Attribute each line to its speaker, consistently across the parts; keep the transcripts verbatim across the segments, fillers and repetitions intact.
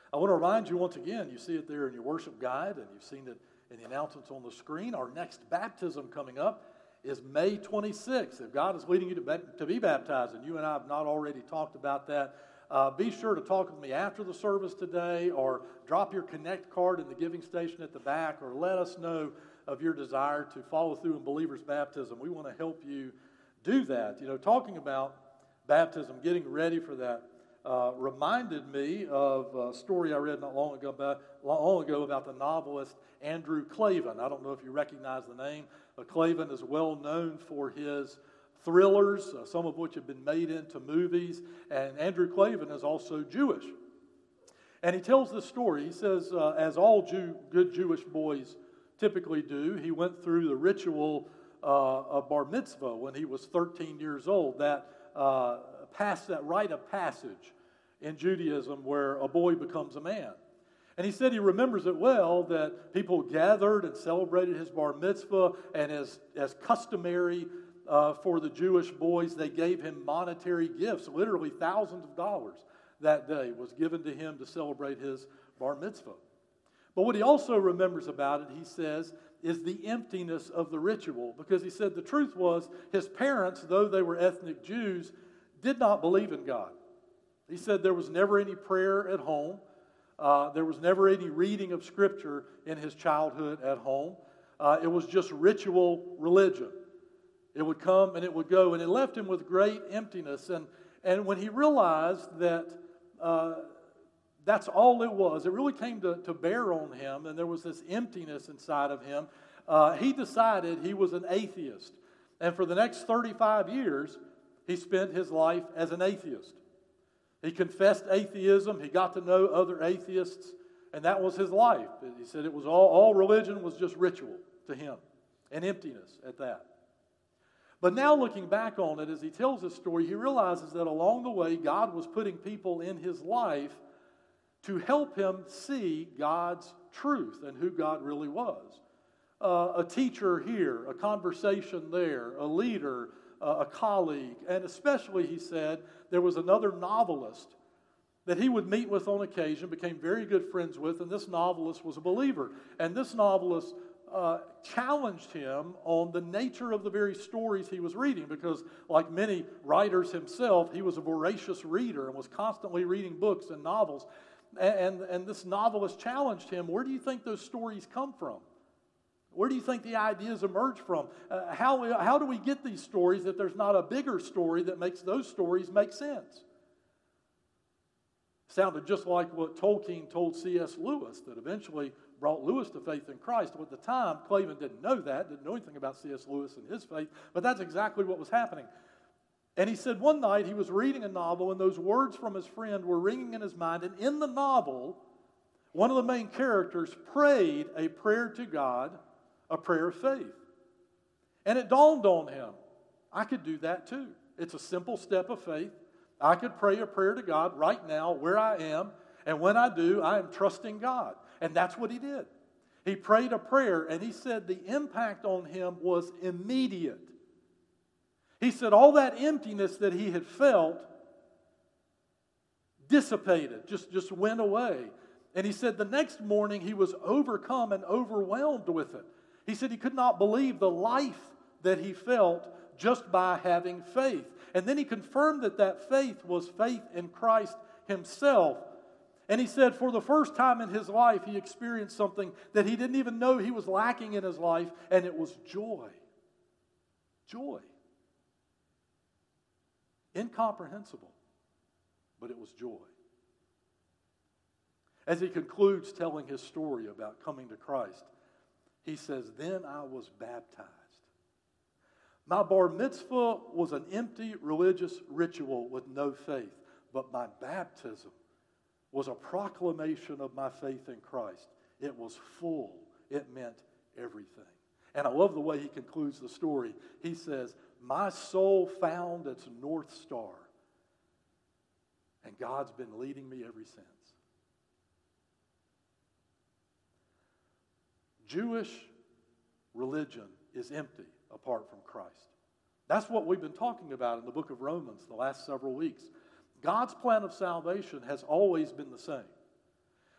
Speaker 1: I want to remind you once again, you see it there in your worship guide, and you've seen it in the announcements on the screen. Our next baptism coming up is May twenty-sixth. If God is leading you to, be, to be baptized, and you and I have not already talked about that, uh, be sure to talk with me after the service today, or drop your Connect card in the giving station at the back, or let us know of your desire to follow through in believer's baptism. We want to help you do that. You know, talking about baptism, getting ready for that, uh, reminded me of a story I read not long ago about, long ago about the novelist Andrew Klavan. I don't know if you recognize the name. Uh, Klavan is well known for his thrillers, uh, some of which have been made into movies. And Andrew Klavan is also Jewish. And he tells this story. He says, uh, as all Jew, good Jewish boys typically do, he went through the ritual uh, of bar mitzvah when he was thirteen years old. That uh, pass, that rite of passage in Judaism where a boy becomes a man. And he said he remembers it well, that people gathered and celebrated his bar mitzvah, and as, as customary uh, for the Jewish boys, they gave him monetary gifts. Literally thousands of dollars that day was given to him to celebrate his bar mitzvah. But what he also remembers about it, he says, is the emptiness of the ritual. Because he said the truth was, his parents, though they were ethnic Jews, did not believe in God. He said there was never any prayer at home. Uh, there was never any reading of Scripture in his childhood at home. Uh, it was just ritual religion. It would come and it would go, and it left him with great emptiness. And, and when he realized that uh, that's all it was, it really came to, to bear on him, and there was this emptiness inside of him, uh, he decided he was an atheist. And for the next thirty-five years, he spent his life as an atheist. He confessed atheism. He got to know other atheists, and that was his life. He said it was all, all religion was just ritual to him, and emptiness at that. But now looking back on it, as he tells this story, he realizes that along the way, God was putting people in his life to help him see God's truth and who God really was. Uh, a teacher here, a conversation there, a leader, uh, a colleague, and especially, he said, there was another novelist that he would meet with on occasion, became very good friends with, and this novelist was a believer. And this novelist uh, challenged him on the nature of the very stories he was reading, because like many writers himself, he was a voracious reader and was constantly reading books and novels. And, and, and this novelist challenged him, where do you think those stories come from? Where do you think the ideas emerge from? Uh, how, how do we get these stories that there's not a bigger story that makes those stories make sense? Sounded just like what Tolkien told C S Lewis, that eventually brought Lewis to faith in Christ. At the time, Klavan didn't know that, didn't know anything about C S Lewis and his faith, but that's exactly what was happening. And he said one night he was reading a novel, and those words from his friend were ringing in his mind, and in the novel, one of the main characters prayed a prayer to God, a prayer of faith. And it dawned on him, I could do that too. It's a simple step of faith. I could pray a prayer to God right now where I am, and when I do, I am trusting God. And that's what he did. He prayed a prayer, and he said the impact on him was immediate. He said all that emptiness that he had felt dissipated, just, just went away. And he said the next morning he was overcome and overwhelmed with it. He said he could not believe the life that he felt just by having faith. And then he confirmed that that faith was faith in Christ himself. And he said for the first time in his life, he experienced something that he didn't even know he was lacking in his life, and it was joy. Joy. Incomprehensible, but it was joy. As he concludes telling his story about coming to Christ, he says, then I was baptized. My bar mitzvah was an empty religious ritual with no faith, but my baptism was a proclamation of my faith in Christ. It was full. It meant everything. And I love the way he concludes the story. He says, my soul found its North Star, and God's been leading me ever since. Jewish religion is empty apart from Christ. That's what we've been talking about in the book of Romans the last several weeks. God's plan of salvation has always been the same.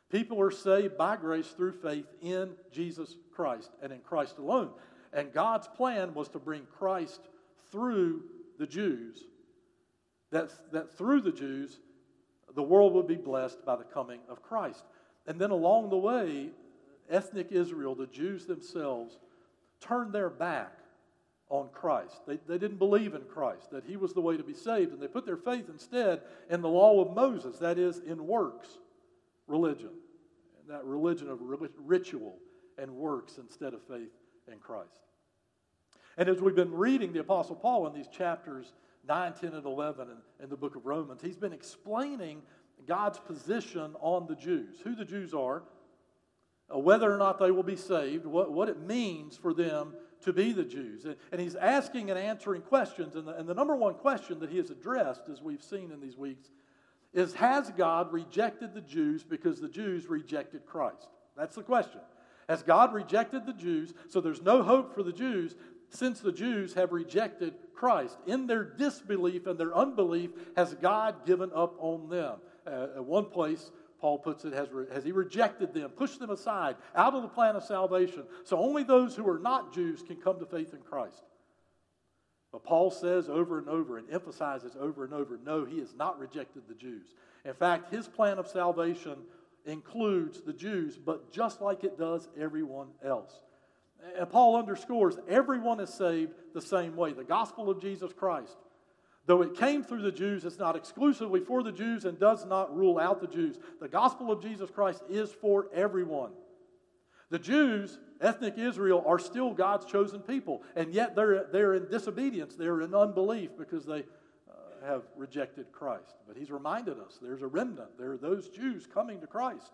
Speaker 1: People are saved by grace through faith in Jesus Christ and in Christ alone. And God's plan was to bring Christ through the Jews, that, that through the Jews, the world would be blessed by the coming of Christ. And then along the way, ethnic Israel, the Jews themselves, turned their back on Christ. They, they didn't believe in Christ, that he was the way to be saved, and they put their faith instead in the law of Moses, that is, in works religion, and that religion of ritual and works instead of faith in Christ. And as we've been reading the Apostle Paul in these chapters nine, ten, and eleven in, in the book of Romans, he's been explaining God's position on the Jews, who the Jews are, uh, whether or not they will be saved, what, what it means for them to be the Jews. And, and he's asking and answering questions. And the, and the number one question that he has addressed, as we've seen in these weeks, is, has God rejected the Jews because the Jews rejected Christ? That's the question. Has God rejected the Jews, so there's no hope for the Jews, since the Jews have rejected Christ? In their disbelief and their unbelief, has God given up on them? Uh, at one place, Paul puts it, has, re- has he rejected them, pushed them aside, out of the plan of salvation, so only those who are not Jews can come to faith in Christ. But Paul says over and over and emphasizes over and over, no, he has not rejected the Jews. In fact, his plan of salvation includes the Jews, but just like it does everyone else. And Paul underscores everyone is saved the same way. The gospel of Jesus Christ, though it came through the Jews, it's not exclusively for the Jews and does not rule out the Jews. The gospel of Jesus Christ is for everyone. The Jews, ethnic Israel, are still God's chosen people, and yet they're, they're in disobedience. They're in unbelief because they uh, have rejected Christ. But he's reminded us there's a remnant. There are those Jews coming to Christ.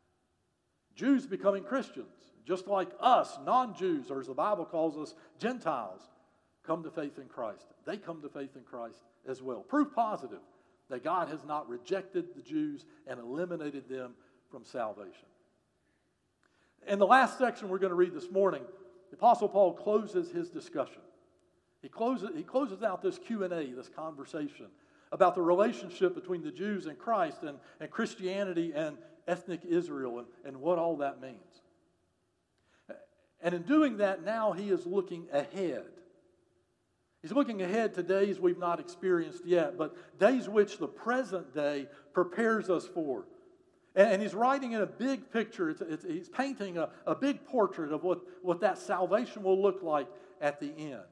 Speaker 1: Jews becoming Christians, just like us, non-Jews, or as the Bible calls us, Gentiles, come to faith in Christ. They come to faith in Christ as well. Proof positive that God has not rejected the Jews and eliminated them from salvation. In the last section we're going to read this morning, the Apostle Paul closes his discussion. He closes, he closes out this Q and A, this conversation, about the relationship between the Jews and Christ and, and Christianity and ethnic Israel and, and what all that means. And in doing that, now he is looking ahead. He's looking ahead to days we've not experienced yet, but days which the present day prepares us for. And, and he's writing in a big picture. It's, it's, he's painting a, a big portrait of what, what that salvation will look like at the end.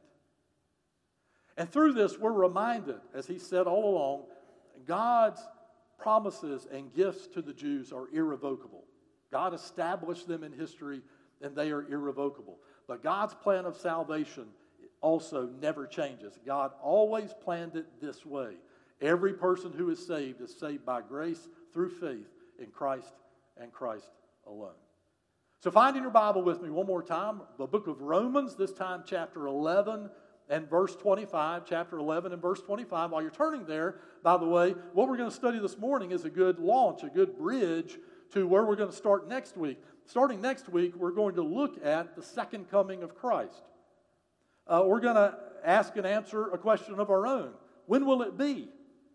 Speaker 1: And through this, we're reminded, as he said all along, God's promises and gifts to the Jews are irrevocable. God established them in history, and they are irrevocable. But God's plan of salvation also never changes. God always planned it this way. Every person who is saved is saved by grace through faith in Christ and Christ alone. So find in your Bible with me one more time, the book of Romans, this time chapter eleven and verse twenty-five, chapter eleven and verse twenty-five. While you're turning there, by the way, what we're going to study this morning is a good launch, a good bridge to where we're going to start next week. Starting next week, we're going to look at the second coming of Christ. Uh, we're going to ask and answer a question of our own. When will it be?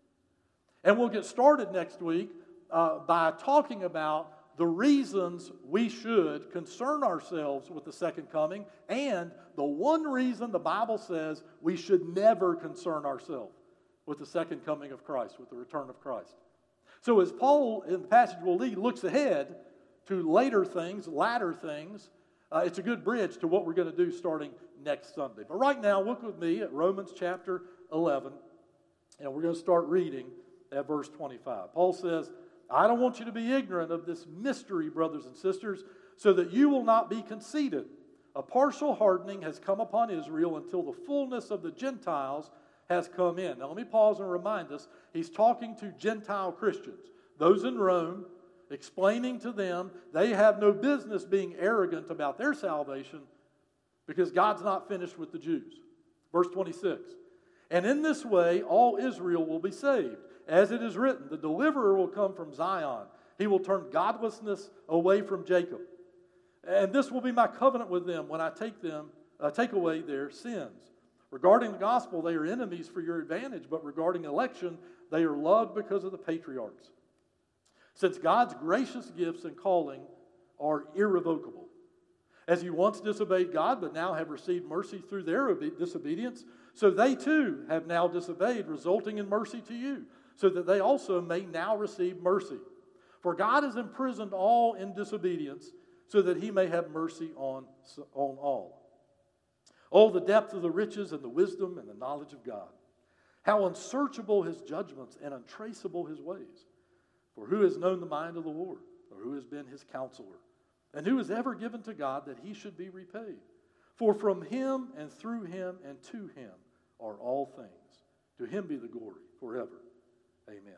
Speaker 1: And we'll get started next week uh, by talking about the reasons we should concern ourselves with the second coming, and the one reason the Bible says we should never concern ourselves with the second coming of Christ, with the return of Christ. So as Paul, in the passage we'll read, looks ahead to later things, latter things, uh, it's a good bridge to what we're going to do starting next Sunday. But right now, look with me at Romans chapter eleven, and we're going to start reading at verse twenty-five. Paul says, I don't want you to be ignorant of this mystery, brothers and sisters, so that you will not be conceited. A partial hardening has come upon Israel until the fullness of the Gentiles has come in. Now let me pause and remind us, he's talking to Gentile Christians, those in Rome, explaining to them they have no business being arrogant about their salvation because God's not finished with the Jews. Verse twenty-six, and in this way all Israel will be saved. As it is written, the deliverer will come from Zion. He will turn godlessness away from Jacob. And this will be my covenant with them when I take them, uh, take away their sins. Regarding the gospel, they are enemies for your advantage, but regarding election, they are loved because of the patriarchs. since God's gracious gifts and calling are irrevocable. As you once disobeyed God, but now have received mercy through their obe- disobedience, so they too have now disobeyed, resulting in mercy to you, so that they also may now receive mercy. For God has imprisoned all in disobedience, so that he may have mercy on, on all. Oh, the depth of the riches and the wisdom and the knowledge of God. How unsearchable his judgments and untraceable his ways. For who has known the mind of the Lord, or who has been his counselor? And who has ever given to God that he should be repaid? For from him and through him and to him are all things. To him be the glory forever. Amen.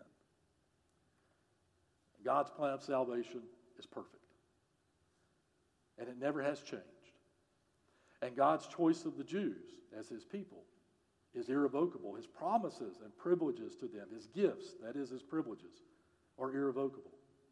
Speaker 1: God's plan of salvation is perfect. And it never has changed. And God's choice of the Jews as his people is irrevocable. His promises and privileges to them, his gifts, that is his privileges, are irrevocable.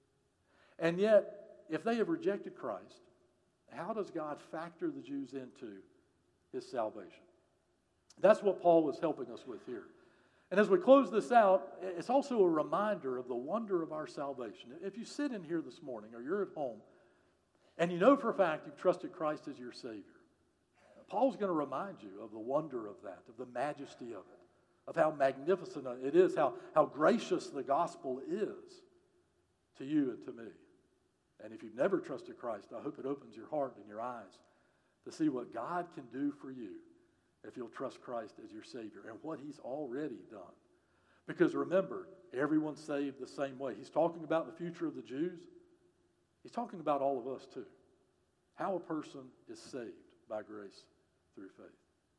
Speaker 1: And yet, if they have rejected Christ, how does God factor the Jews into his salvation? That's what Paul was helping us with here. And as we close this out, it's also a reminder of the wonder of our salvation. If you sit in here this morning or you're at home and you know for a fact you've trusted Christ as your Savior, Paul's going to remind you of the wonder of that, of the majesty of it, of how magnificent it is, how, how gracious the gospel is to you and to me. And if you've never trusted Christ, I hope it opens your heart and your eyes to see what God can do for you if you'll trust Christ as your Savior and what he's already done. Because remember, everyone's saved the same way. He's talking about the future of the Jews. He's talking about all of us too. How a person is saved by grace through faith.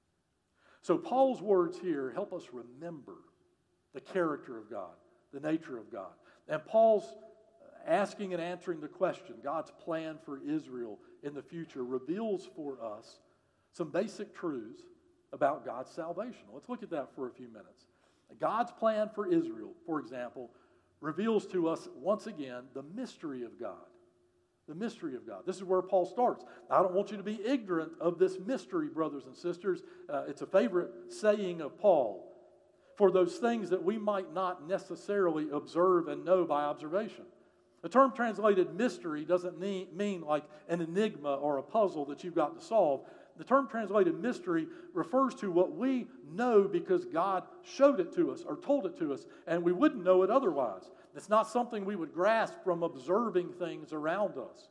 Speaker 1: So Paul's words here help us remember the character of God, the nature of God. And Paul's asking and answering the question, God's plan for Israel in the future, reveals for us some basic truths about God's salvation. Let's look at that for a few minutes. God's plan for Israel, for example, reveals to us once again the mystery of God. The mystery of God. This is where Paul starts. I don't want you to be ignorant of this mystery, brothers and sisters. Uh, it's a favorite saying of Paul. For those things that we might not necessarily observe and know by observation. The term translated mystery doesn't mean, mean like an enigma or a puzzle that you've got to solve. The term translated mystery refers to what we know because God showed it to us or told it to us, and we wouldn't know it otherwise. It's not something we would grasp from observing things around us.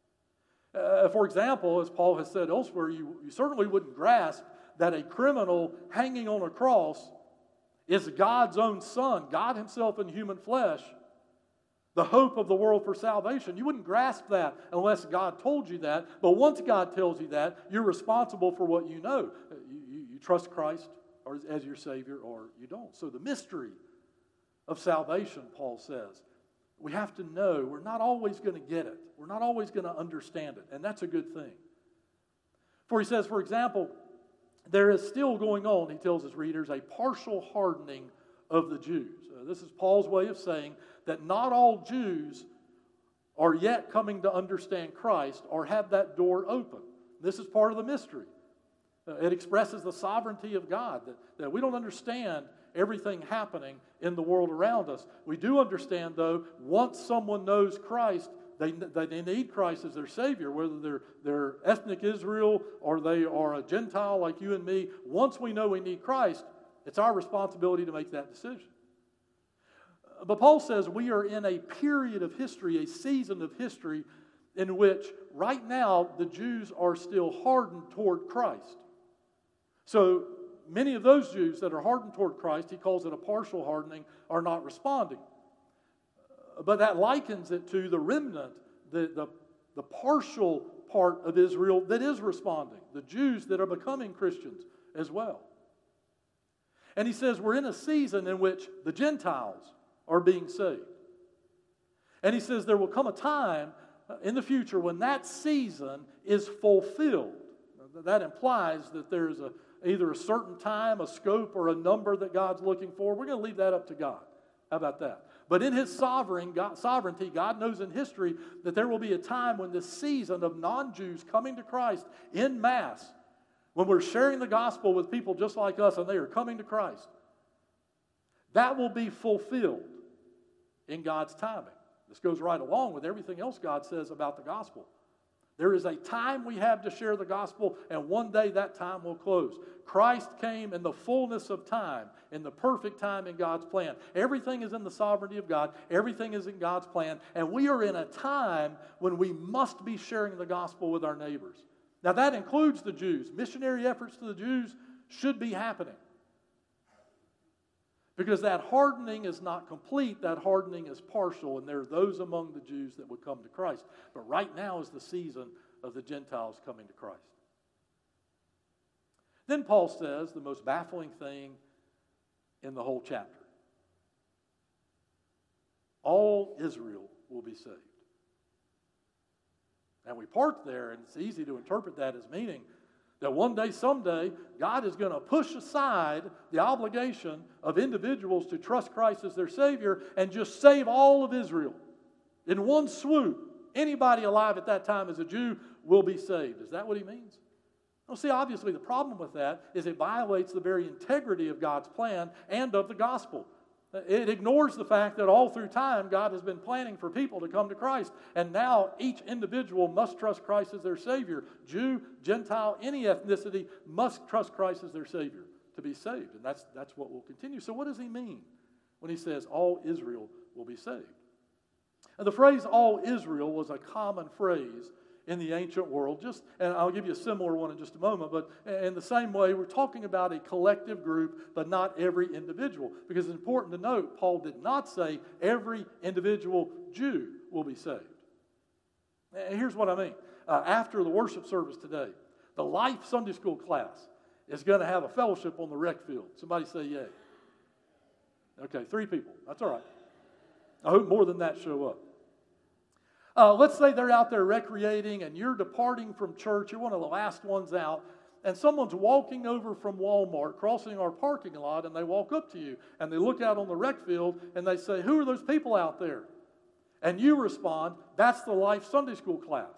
Speaker 1: Uh, for example, as Paul has said elsewhere, you, you certainly wouldn't grasp that a criminal hanging on a cross is God's own Son, God himself in human flesh, the hope of the world for salvation. You wouldn't grasp that unless God told you that. But once God tells you that, you're responsible for what you know. You, you, you trust Christ or as your Savior or you don't. So the mystery of salvation, Paul says, we have to know we're not always going to get it. We're not always going to understand it. And that's a good thing. For he says, for example, there is still going on, he tells his readers, a partial hardening of the Jews. Uh, this is Paul's way of saying that not all Jews are yet coming to understand Christ or have that door open. This is part of the mystery. Uh, it expresses the sovereignty of God, that, that we don't understand everything happening in the world around us. We do understand, though, once someone knows Christ, they, they need Christ as their Savior, whether they're, they're ethnic Israel or they are a Gentile like you and me. Once we know we need Christ, it's our responsibility to make that decision. But Paul says we are in a period of history, a season of history, in which right now the Jews are still hardened toward Christ. So many of those Jews that are hardened toward Christ, he calls it a partial hardening, are not responding. But that likens it to the remnant, the, the, the partial part of Israel that is responding, the Jews that are becoming Christians as well. And he says we're in a season in which the Gentiles are being saved. And he says there will come a time in the future when that season is fulfilled. That implies that there's a, either a certain time, a scope, or a number that God's looking for. We're going to leave that up to God. How about that? But in his sovereign God, sovereignty, God knows in history that there will be a time when this season of non-Jews coming to Christ in mass, when we're sharing the gospel with people just like us and they are coming to Christ, that will be fulfilled in God's timing. This goes right along with everything else God says about the gospel. There is a time we have to share the gospel, and one day that time will close. Christ came in the fullness of time, in the perfect time in God's plan. Everything is in the sovereignty of God. Everything is in God's plan. And we are in a time when we must be sharing the gospel with our neighbors. Now that includes the Jews. Missionary efforts to the Jews should be happening. Because that hardening is not complete, that hardening is partial, and there are those among the Jews that would come to Christ. But right now is the season of the Gentiles coming to Christ. Then Paul says the most baffling thing in the whole chapter. All Israel will be saved. And we park there, and it's easy to interpret that as meaning that one day, someday, God is going to push aside the obligation of individuals to trust Christ as their Savior and just save all of Israel. In one swoop, anybody alive at that time as a Jew will be saved. Is that what he means? Well, see, obviously the problem with that is it violates the very integrity of God's plan and of the gospel. It ignores the fact that all through time, God has been planning for people to come to Christ. And now each individual must trust Christ as their Savior. Jew, Gentile, any ethnicity must trust Christ as their Savior to be saved. And that's, that's what will continue. So what does he mean when he says all Israel will be saved? And the phrase all Israel was a common phrase in the ancient world. Just, and I'll give you a similar one in just a moment, but in the same way, we're talking about a collective group, but not every individual. Because it's important to note, Paul did not say every individual Jew will be saved. And here's what I mean. Uh, after the worship service today, the Life Sunday School class is going to have a fellowship on the rec field. Somebody say yay. Okay, three people. That's all right. I hope more than that show up. Uh, let's say they're out there recreating and you're departing from church. You're one of the last ones out. And someone's walking over from Walmart, crossing our parking lot, and they walk up to you. And they look out on the rec field and they say, who are those people out there? And you respond, that's the Life Sunday School class.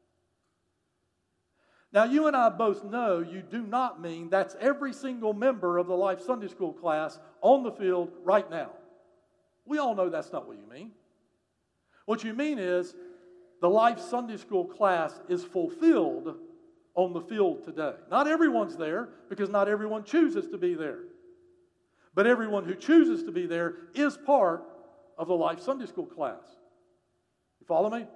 Speaker 1: Now, you and I both know you do not mean that's every single member of the Life Sunday School class on the field right now. We all know that's not what you mean. What you mean is the Life Sunday School class is fulfilled on the field today. Not everyone's there because not everyone chooses to be there. But everyone who chooses to be there is part of the Life Sunday School class. You follow me?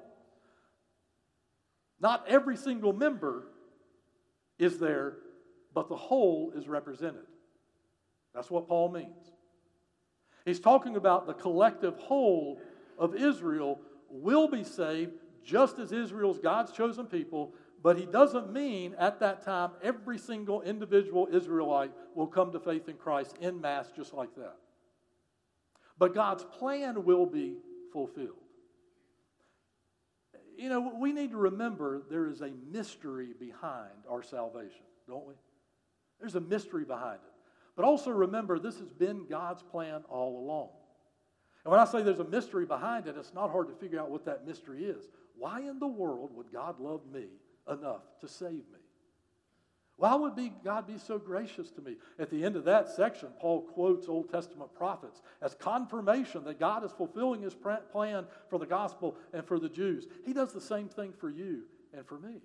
Speaker 1: Not every single member is there, but the whole is represented. That's what Paul means. He's talking about the collective whole of Israel will be saved just as Israel's God's chosen people, but he doesn't mean at that time every single individual Israelite will come to faith in Christ en masse just like that. But God's plan will be fulfilled. You know, we need to remember there is a mystery behind our salvation, don't we? There's a mystery behind it. But also remember, this has been God's plan all along. And when I say there's a mystery behind it, it's not hard to figure out what that mystery is. Why in the world would God love me enough to save me? Why would be, God be so gracious to me? At the end of that section, Paul quotes Old Testament prophets as confirmation that God is fulfilling his plan for the gospel and for the Jews. He does the same thing for you and for me.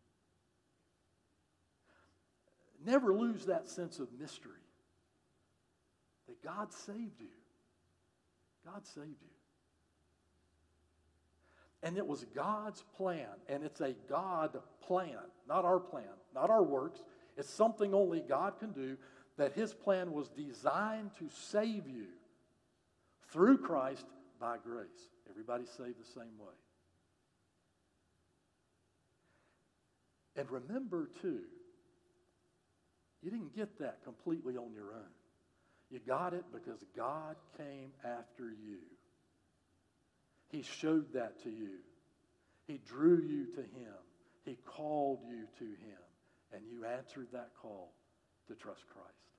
Speaker 1: Never lose that sense of mystery. That God saved you. God saved you. And it was God's plan, and it's a God plan, not our plan, not our works. It's something only God can do, that his plan was designed to save you through Christ by grace. Everybody's saved the same way. And remember, too, you didn't get that completely on your own. You got it because God came after you. He showed that to you. He drew you to him. He called you to him. And you answered that call to trust Christ.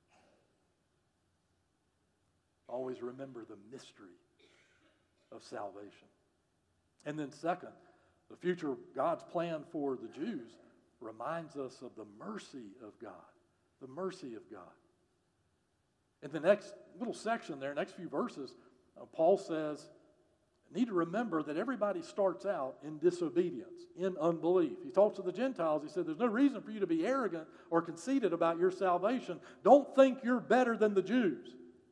Speaker 1: Always remember the mystery of salvation. And then second, the future God's plan for the Jews reminds us of the mercy of God. The mercy of God. In the next little section there, next few verses, uh, Paul says, need to remember that everybody starts out in disobedience, in unbelief. He talks to the Gentiles. He said, there's no reason for you to be arrogant or conceited about your salvation. Don't think you're better than the Jews.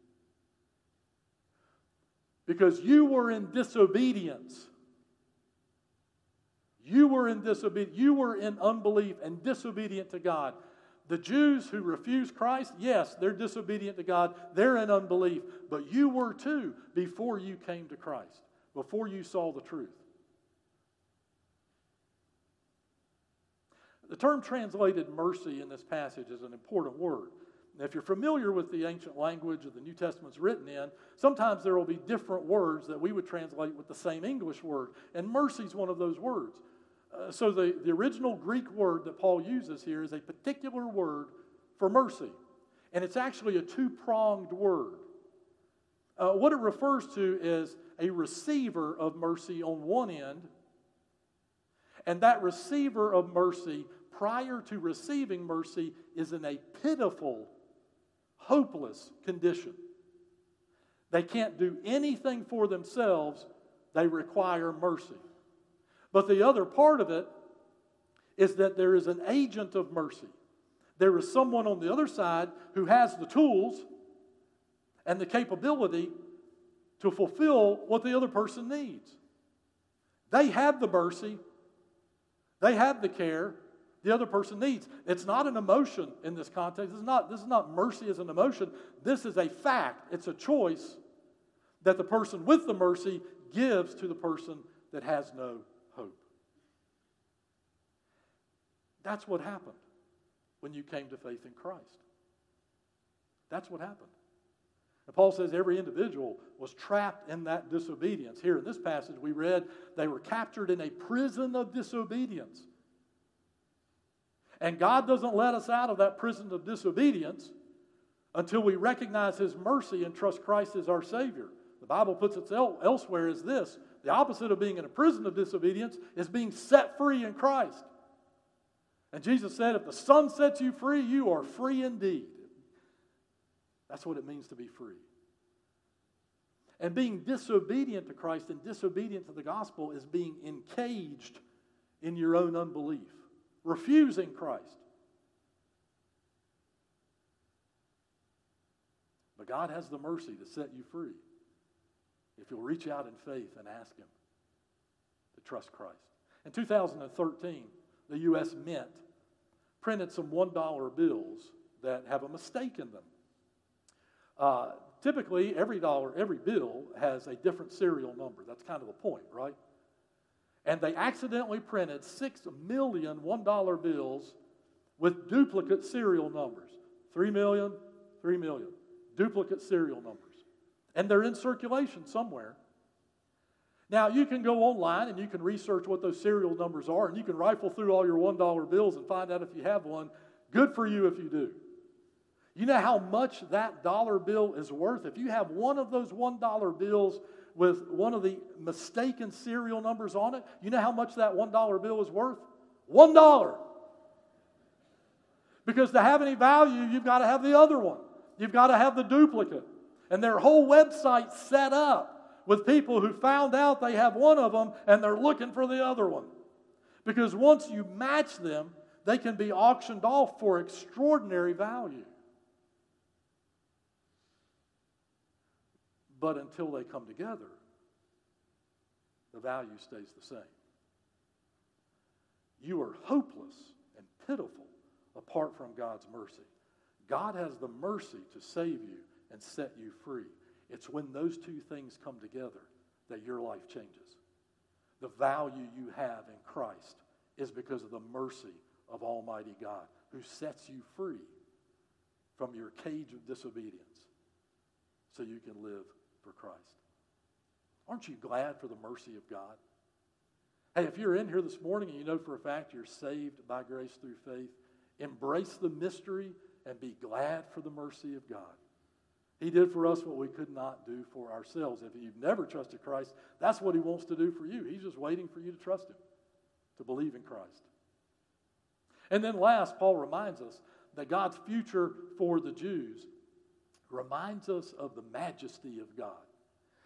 Speaker 1: Because you were in disobedience. You were in disobedience. You were in unbelief and disobedient to God. The Jews who refuse Christ, yes, they're disobedient to God. They're in unbelief. But you were too before you came to Christ, before you saw the truth. The term translated mercy in this passage is an important word. Now, if you're familiar with the ancient language that the New Testament's written in, sometimes there will be different words that we would translate with the same English word. And mercy is one of those words. Uh, so the, the original Greek word that Paul uses here is a particular word for mercy. And it's actually a two-pronged word. Uh, what it refers to is a receiver of mercy on one end, and that receiver of mercy, prior to receiving mercy, is in a pitiful, hopeless condition. They can't do anything for themselves. They require mercy. But the other part of it is that there is an agent of mercy. There is someone on the other side who has the tools and the capability to fulfill what the other person needs. They have the mercy. They have the care the other person needs. It's not an emotion in this context. This is not, this is not mercy as an emotion. This is a fact. It's a choice that the person with the mercy gives to the person that has no hope. That's what happened when you came to faith in Christ. That's what happened. And Paul says every individual was trapped in that disobedience. Here in this passage we read they were captured in a prison of disobedience. And God doesn't let us out of that prison of disobedience until we recognize His mercy and trust Christ as our Savior. The Bible puts it elsewhere as this: the opposite of being in a prison of disobedience is being set free in Christ. And Jesus said, if the Son sets you free, you are free indeed. That's what it means to be free. And being disobedient to Christ and disobedient to the gospel is being encaged in your own unbelief, refusing Christ. But God has the mercy to set you free if you'll reach out in faith and ask Him to trust Christ. In two thousand thirteen, the U S Mint printed some one dollar bills that have a mistake in them. Uh, typically, every dollar, every bill has a different serial number. That's kind of the point, right? And they accidentally printed six million one dollar bills with duplicate serial numbers. Three million, three million. Duplicate serial numbers. And they're in circulation somewhere. Now, you can go online and you can research what those serial numbers are, and you can rifle through all your one dollar bills and find out if you have one. Good for you if you do. You know how much that dollar bill is worth? If you have one of those one dollar bills with one of the mistaken serial numbers on it, you know how much that one dollar bill is worth? One dollar. Because to have any value, you've got to have the other one. You've got to have the duplicate. And their whole website set up with people who found out they have one of them and they're looking for the other one. Because once you match them, they can be auctioned off for extraordinary value. But until they come together, the value stays the same. You are hopeless and pitiful apart from God's mercy. God has the mercy to save you and set you free. It's when those two things come together that your life changes. The value you have in Christ is because of the mercy of Almighty God, who sets you free from your cage of disobedience so you can live for Christ. Aren't you glad for the mercy of God? Hey, if you're in here this morning and you know for a fact you're saved by grace through faith, embrace the mystery and be glad for the mercy of God. He did for us what we could not do for ourselves. If you've never trusted Christ, that's what He wants to do for you. He's just waiting for you to trust Him, to believe in Christ. And then last, Paul reminds us that God's future for the Jews reminds us of the majesty of God.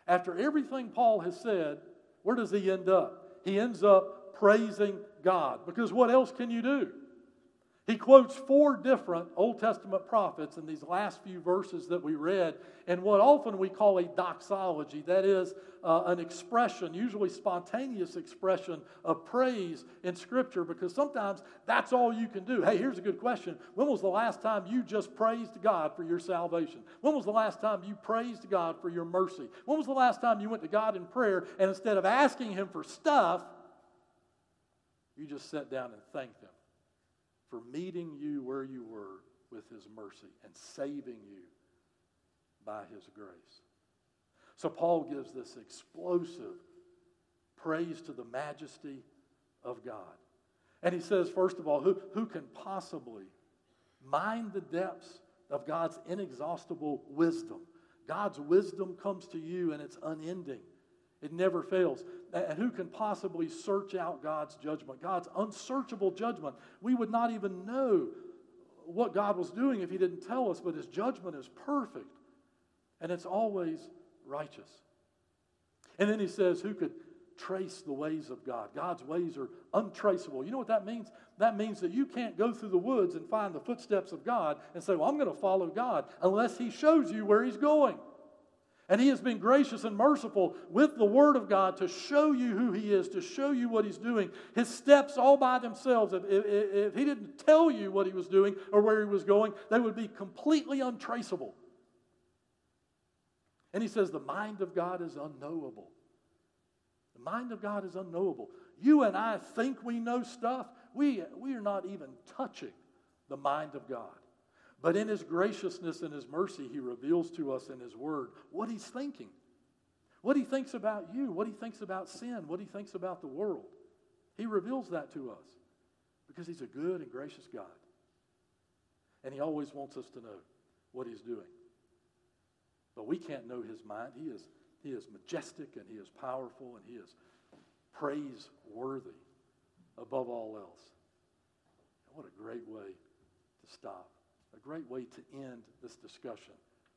Speaker 1: After everything Paul has said, where does he end up? He ends up praising God. Because what else can you do? He quotes four different Old Testament prophets in these last few verses that we read, and what often we call a doxology, that is uh, an expression, usually spontaneous expression of praise in Scripture, because sometimes that's all you can do. Hey, here's a good question. When was the last time you just praised God for your salvation? When was the last time you praised God for your mercy? When was the last time you went to God in prayer, and instead of asking Him for stuff, you just sat down and thanked Him for meeting you where you were with His mercy and saving you by His grace. So Paul gives this explosive praise to the majesty of God. And he says, first of all, who, who can possibly mine the depths of God's inexhaustible wisdom? God's wisdom comes to you and it's unending. It never fails. And who can possibly search out God's judgment? God's unsearchable judgment. We would not even know what God was doing if He didn't tell us, but His judgment is perfect. And it's always righteous. And then he says, who could trace the ways of God? God's ways are untraceable. You know what that means? That means that you can't go through the woods and find the footsteps of God and say, well, I'm going to follow God, unless He shows you where He's going. And He has been gracious and merciful with the Word of God to show you who He is, to show you what He's doing. His steps all by themselves, if, if, if He didn't tell you what He was doing or where He was going, they would be completely untraceable. And he says the mind of God is unknowable. The mind of God is unknowable. You and I think we know stuff. We, we are not even touching the mind of God. But in His graciousness and His mercy, He reveals to us in His Word what He's thinking. What He thinks about you, what He thinks about sin, what He thinks about the world. He reveals that to us because He's a good and gracious God. And He always wants us to know what He's doing. But we can't know His mind. He is, he is majestic and He is powerful and He is praiseworthy above all else. And what a great way to stop. A great way to end this discussion.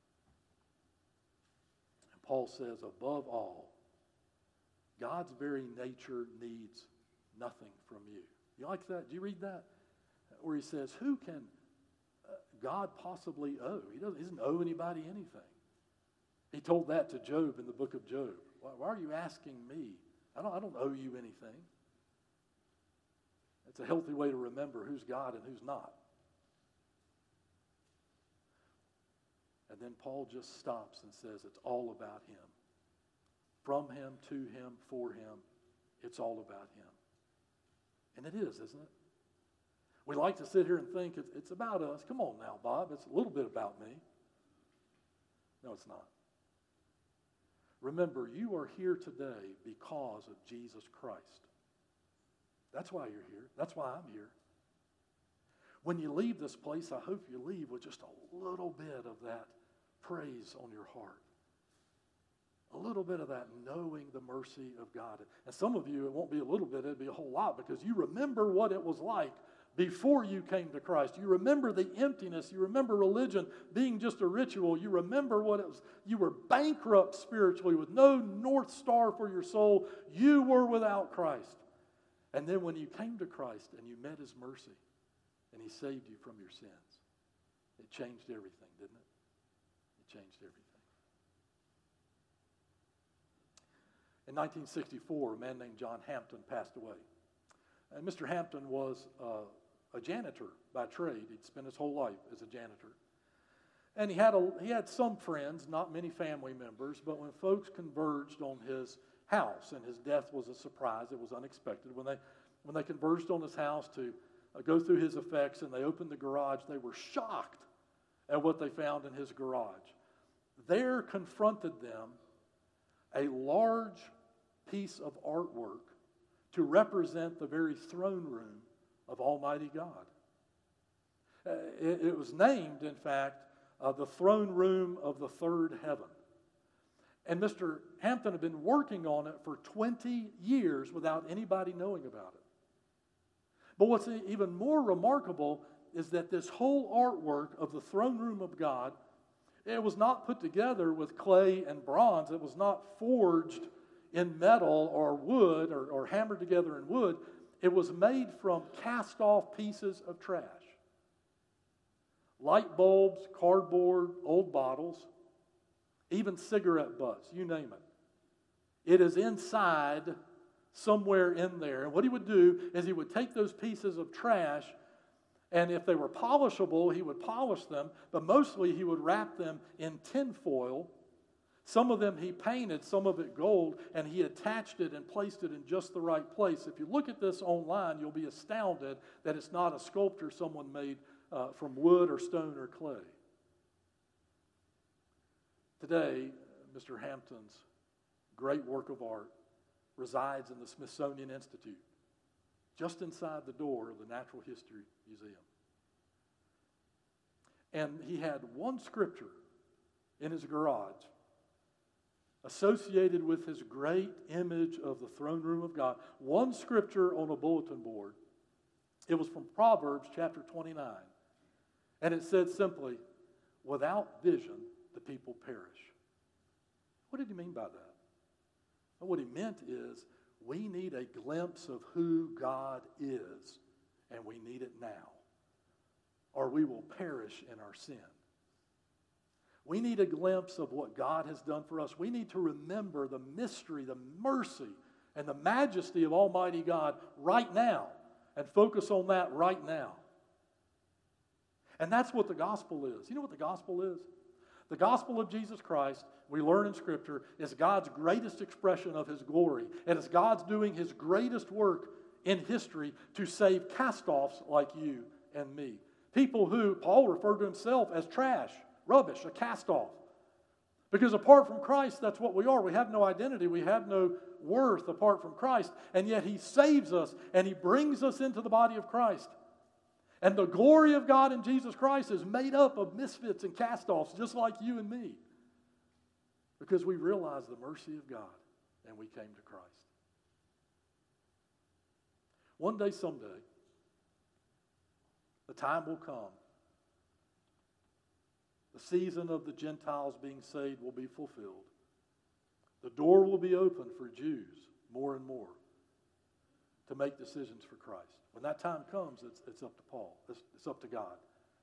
Speaker 1: And Paul says, above all, God's very nature needs nothing from you. You like that? Do you read that? Where he says, who can uh, God possibly owe? He doesn't, he doesn't owe anybody anything. He told that to Job in the book of Job. Why, why are you asking me? I don't, I don't owe you anything. It's a healthy way to remember who's God and who's not. And then Paul just stops and says it's all about Him. From Him, to Him, for Him. It's all about Him. And it is, isn't it? We like to sit here and think it's, it's about us. Come on now, Bob. It's a little bit about me. No, it's not. Remember, you are here today because of Jesus Christ. That's why you're here. That's why I'm here. When you leave this place, I hope you leave with just a little bit of that praise on your heart. A little bit of that knowing the mercy of God. And some of you, it won't be a little bit, it'll be a whole lot, because you remember what it was like before you came to Christ. You remember the emptiness. You remember religion being just a ritual. You remember what it was. You were bankrupt spiritually with no North Star for your soul. You were without Christ. And then when you came to Christ and you met His mercy and He saved you from your sins, it changed everything, didn't it? It changed everything. In nineteen sixty-four, a man named John Hampton passed away. And Mister Hampton was uh, a janitor by trade. He'd spent his whole life as a janitor. And he had, a, he had some friends, not many family members, but when folks converged on his house, and his death was a surprise, it was unexpected, when they, when they converged on his house to uh, go through his effects and they opened the garage, they were shocked at what they found in his garage. There confronted them a large piece of artwork to represent the very throne room of Almighty God. Uh, it, it was named, in fact, uh, the throne room of the third heaven. And Mister Hampton had been working on it for twenty years without anybody knowing about it. But what's even more remarkable is that this whole artwork of the throne room of God It was not put together with clay and bronze. It was not forged in metal or wood or, or hammered together in wood. It was made from cast-off pieces of trash. Light bulbs, cardboard, old bottles, even cigarette butts, you name it. It is inside somewhere in there. And what he would do is he would take those pieces of trash, and if they were polishable, he would polish them, but mostly he would wrap them in tin foil. Some of them he painted, some of it gold, and he attached it and placed it in just the right place. If you look at this online, you'll be astounded that it's not a sculpture someone made uh, from wood or stone or clay. Today, Mister Hampton's great work of art resides in the Smithsonian Institute, just inside the door of the Natural History Museum. And he had one scripture in his garage associated with his great image of the throne room of God. One scripture on a bulletin board. It was from Proverbs chapter twenty-nine. And it said simply, without vision, the people perish. What did he mean by that? Well, what he meant is we need a glimpse of who God is, and we need it now, or we will perish in our sin. We need a glimpse of what God has done for us. We need to remember the mystery, the mercy, and the majesty of Almighty God right now, and focus on that right now. And that's what the gospel is. You know what the gospel is? The gospel of Jesus Christ, we learn in Scripture, is God's greatest expression of His glory. And it's God's doing His greatest work in history to save cast-offs like you and me. People who Paul referred to himself as trash, rubbish, a cast-off. Because apart from Christ, that's what we are. We have no identity. We have no worth apart from Christ. And yet He saves us and He brings us into the body of Christ. And the glory of God in Jesus Christ is made up of misfits and cast-offs just like you and me. Because we realize the mercy of God and we came to Christ. One day, someday, the time will come. The season of the Gentiles being saved will be fulfilled. The door will be open for Jews more and more to make decisions for Christ. When that time comes, it's, it's up to Paul. It's, it's up to God.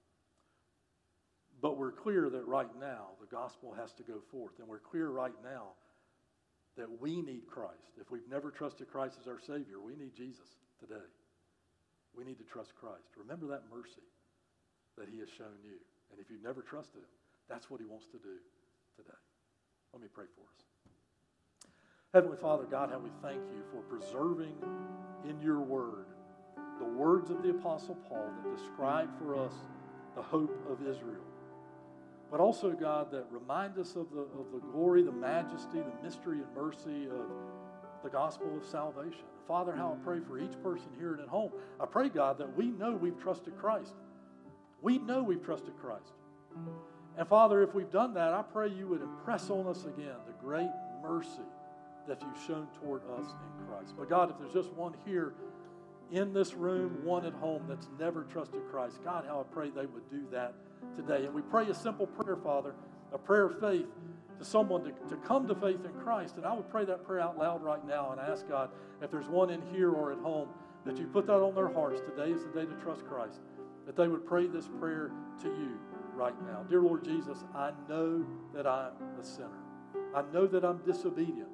Speaker 1: But we're clear that right now the gospel has to go forth. And we're clear right now that we need Christ. If we've never trusted Christ as our Savior, we need Jesus today. We need to trust Christ. Remember that mercy that He has shown you. And if you've never trusted Him, that's what He wants to do today. Let me pray for us. Heavenly Father, God, how we thank You for preserving in Your Word the words of the Apostle Paul that describe for us the hope of Israel. But also, God, that remind us of the, of the glory, the majesty, the mystery and mercy of the gospel of salvation. Father, how I pray for each person here and at home. I pray, God, that we know we've trusted Christ. We know we've trusted Christ. And Father, if we've done that, I pray You would impress on us again the great mercy that You've shown toward us in Christ. But God, if there's just one here in this room, one at home that's never trusted Christ, God, how I pray they would do that today. And we pray a simple prayer, Father, a prayer of faith to someone to, to come to faith in Christ. And I would pray that prayer out loud right now and ask God, if there's one in here or at home, that You put that on their hearts. Today is the day to trust Christ. That they would pray this prayer to You right now. Dear Lord Jesus, I know that I'm a sinner. I know that I'm disobedient.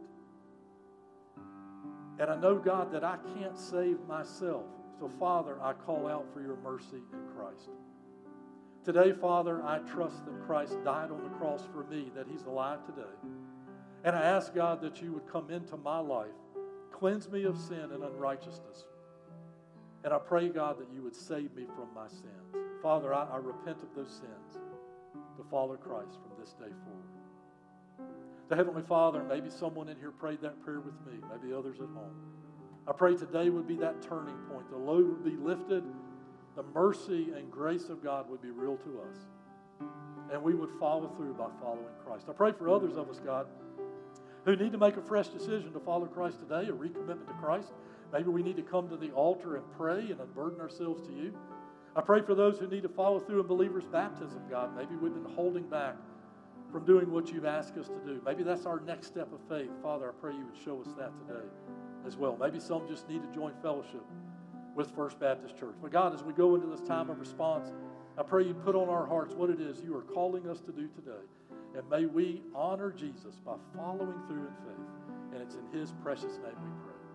Speaker 1: And I know, God, that I can't save myself. So, Father, I call out for Your mercy in Christ. Today, Father, I trust that Christ died on the cross for me, that He's alive today. And I ask, God, that You would come into my life, cleanse me of sin and unrighteousness. And I pray, God, that You would save me from my sins. Father, I, I repent of those sins to follow Christ from this day forward. The Heavenly Father, maybe someone in here prayed that prayer with me, maybe others at home. I pray today would be that turning point. The load would be lifted. The mercy and grace of God would be real to us. And we would follow through by following Christ. I pray for others of us, God, who need to make a fresh decision to follow Christ today, a recommitment to Christ. Maybe we need to come to the altar and pray and unburden ourselves to You. I pray for those who need to follow through in believers' baptism, God. Maybe we've been holding back from doing what you've asked us to do. Maybe that's our next step of faith. Father, I pray you would show us that today as well. Maybe some just need to join fellowship with First Baptist Church. But God, as we go into this time of response, I pray you put on our hearts what it is you are calling us to do today. And may we honor Jesus by following through in faith. And it's in his precious name we pray.